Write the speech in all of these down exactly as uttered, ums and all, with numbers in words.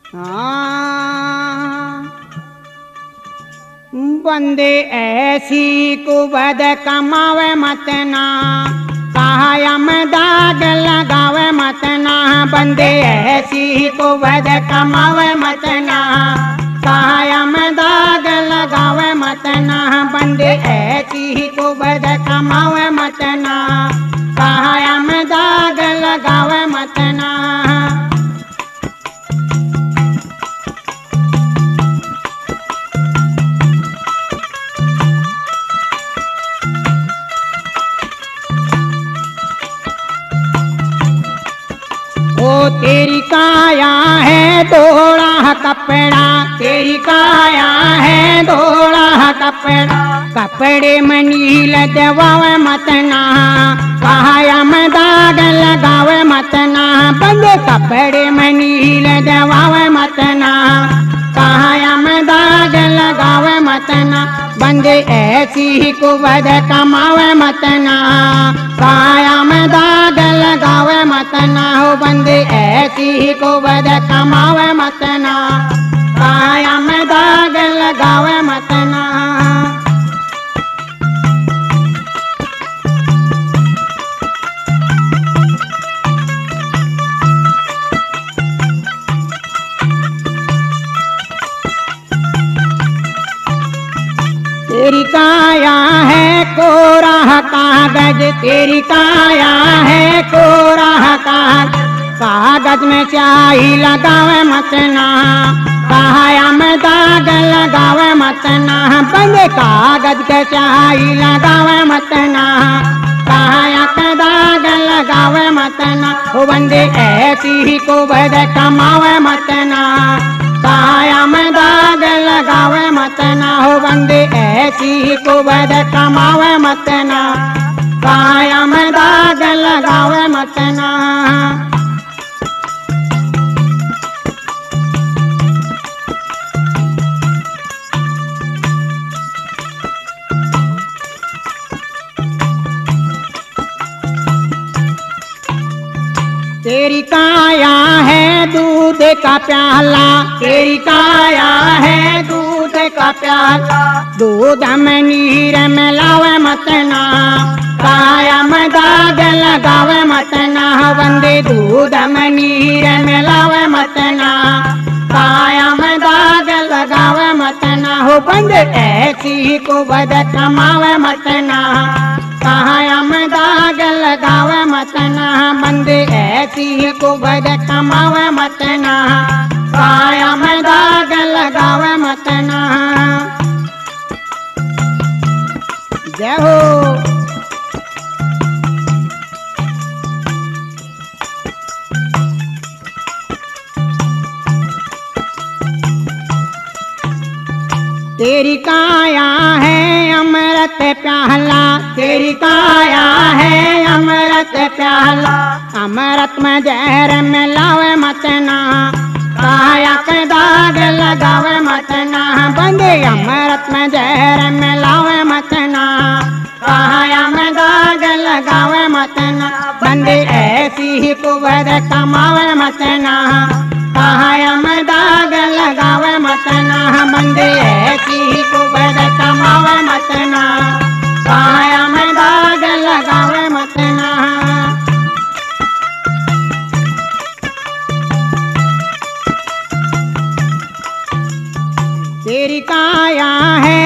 बंदे ऐसी कुबद कमावे मत ना, काया में दाग लगावे मत ना। बंदे ऐसी कुबद कमावे मत ना, काया में दाग लगावे मत ना। बंदे ऐसी कुबद कमावे मत ना, काया में दाग लगावे मत ना। ओ तेरी काया है धोड़ा कपड़ा, तेरी काया है धोड़ा कपड़ा। कपड़े में नील दबावे मत ना, काया में दाग लगावे मत ना। बंदे कपड़े में नील दबावे मत ना, काया में दाग लगावे मत ना। बंदे ऐसी कुबद कमावे मत ना, काया में दाग लगावे मत ना। हो बंदे ऐसी कुबद कमावे मत ना, काया में दाग लगावे मत ना। तेरी काया है कोरा कागज, तेरी काया है कोरा कागज। कागज में स्याही लगावे मत ना, काया में दाग लगावे मत ना। बंदे कागज के स्याही लगावे मत ना, काया के दाग लगावे मत ना। ओ बंदे ऐसी कुबद कमावे मत ना, काया में दाग लगावे मत ना। हो बंदे ऐसी कुबद कमावे मत ना, काया में दाग लगावे मत ना। तेरी काया है दूध का प्याला, तेरी काया है दूध का प्याला। दूध में नीर मिलावे मत ना, काया में दाग लगावे मत ना। बंदे दूध में नीर मिलावे मत ना, काया में दाग लगावे मत ना। हो बंदे ऐसी कुबद कमावे मत ना, काया में दाग लगावे मत ना। बंदे ऐसी कुबद कमावे मत ना, काया में दाग लगावे मत ना। जय हो। तेरी काया है अमृत प्याला, तेरी काया है अमृत प्याला। अमृत में जहर मिलावे मत ना, काया के दाग लगावे मत ना। बंदे अमृत में जहर मिलावे मत ना, काया में दाग लगावे मत ना। बंदे ऐसी कुबद कमावे मत ना, काया में दाग लगावे मत ना। बंदे ऐसी कुबद कमावे मत ना, काया में दाग लगावे मत ना। तेरी काया है,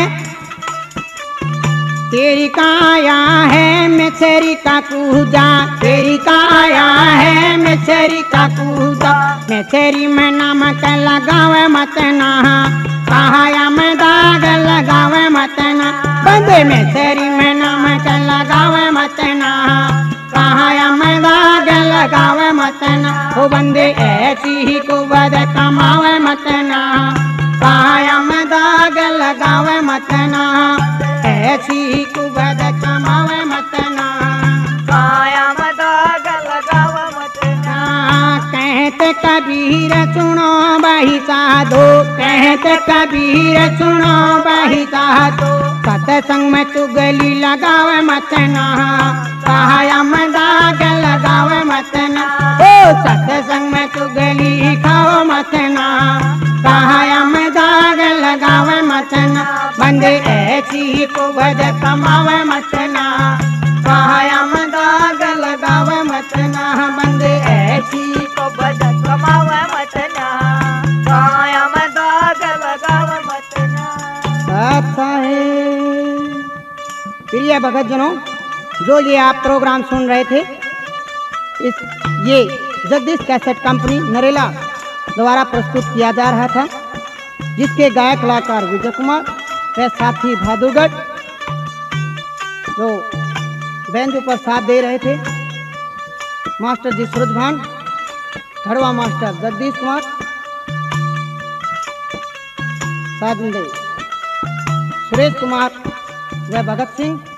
तेरी काया है मिसरी का कूजा, तेरी काया है मिसरी का कूजा। मिसरी में नमक लगावे मत ना, काया में दाग लगावे मत ना। बंदे मिसरी में नमक लगावे मत ना, काया में दाग लगावे मत ना। ओ बंदे ऐसी कुबद कमावे मत ना, काया में दाग लगावे मत ना। ऐसी कुबद कमावे मत ना, काया में दाग लगावे मत ना। कहते कबीर सुनो भाई साधो, कहते कबीर सुनो भाई साधो। सत्संग में चुगली लगावे मत ना, काया में दाग लगावे मत ना। ओ सत्संग में चुगली खाओ मत ना, कमावे मतना, काया में दाग लगावे मतना, बंद ऐसी को भजन कमावे मतना, काया में दाग लगावे मतना। अच्छा है। प्रिय भगत जनों, जो ये आप प्रोग्राम सुन रहे थे, इस ये जगदीश कैसेट कंपनी नरेला द्वारा प्रस्तुत किया जा रहा था, जिसके गायक कलाकार विजय कुमार व साथी भादुगढ़ जो बेंच पर साथ दे रहे थे, मास्टर जी सूरज भान, घड़वा मास्टर जगदीश कुमार, साथ में सुरेश कुमार व भगत सिंह,